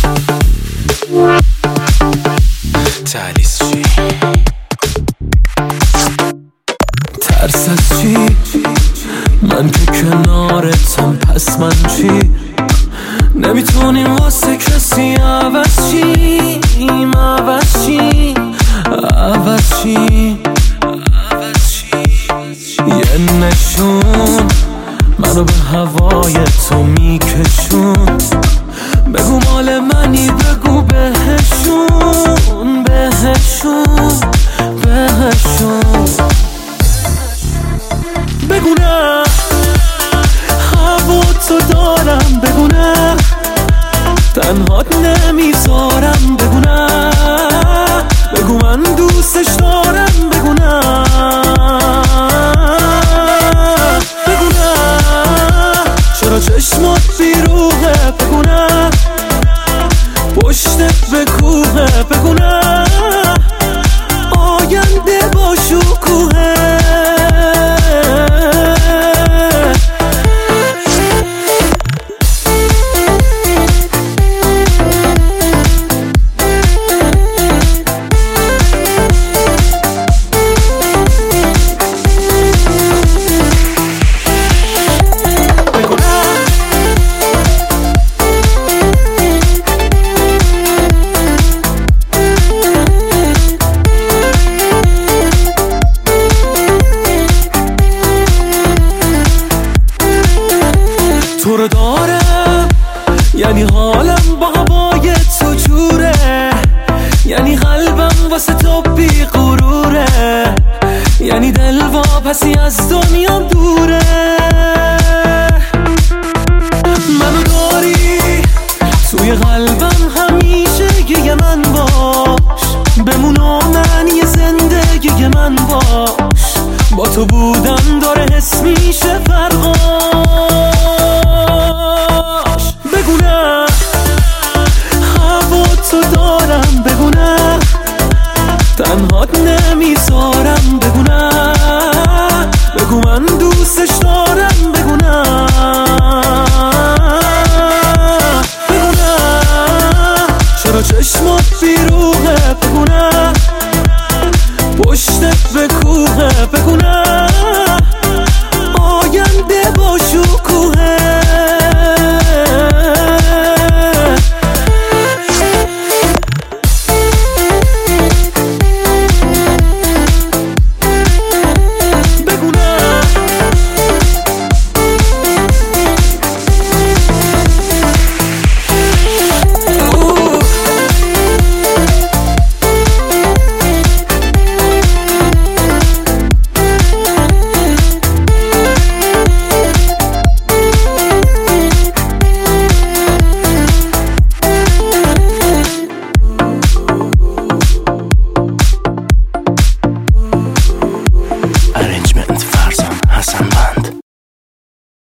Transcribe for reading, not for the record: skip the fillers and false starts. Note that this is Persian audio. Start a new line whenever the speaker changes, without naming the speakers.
تهلیس چی؟
ترس از چی؟ من که کنارتم، پس من چی؟ نمیتونیم واسه کسی عوض چیم، عوض چیم، عوض چیم. یه نشون منو به هوای تو میکشون، بگو مال منی، بگو بهشون، بهشون، بهشون. بگو نه هوا تو دارم، بگو نه تنهات نمیذارم، بگو نه بگو من دوستش دارم، بگو نه بگو نه چرا چشمات بیروحه، بگو نه پشتت به کوهه، بگو نه آینده با شکوهه. تو رو دارم یعنی حالم با هوای تو جوره، یعنی قلبم واسه تو بی غروره، یعنی دل واپسی از دنیا دوره. منو داری توی قلبم همیشه، یه من باش بمون و معنی زندگی من باش، با تو بودن داره حس میشه فرقاش. بگو نه هوا تو دارم، بگو نه تنهات نمیذارم، بگو نه بگو من دوستش دارم.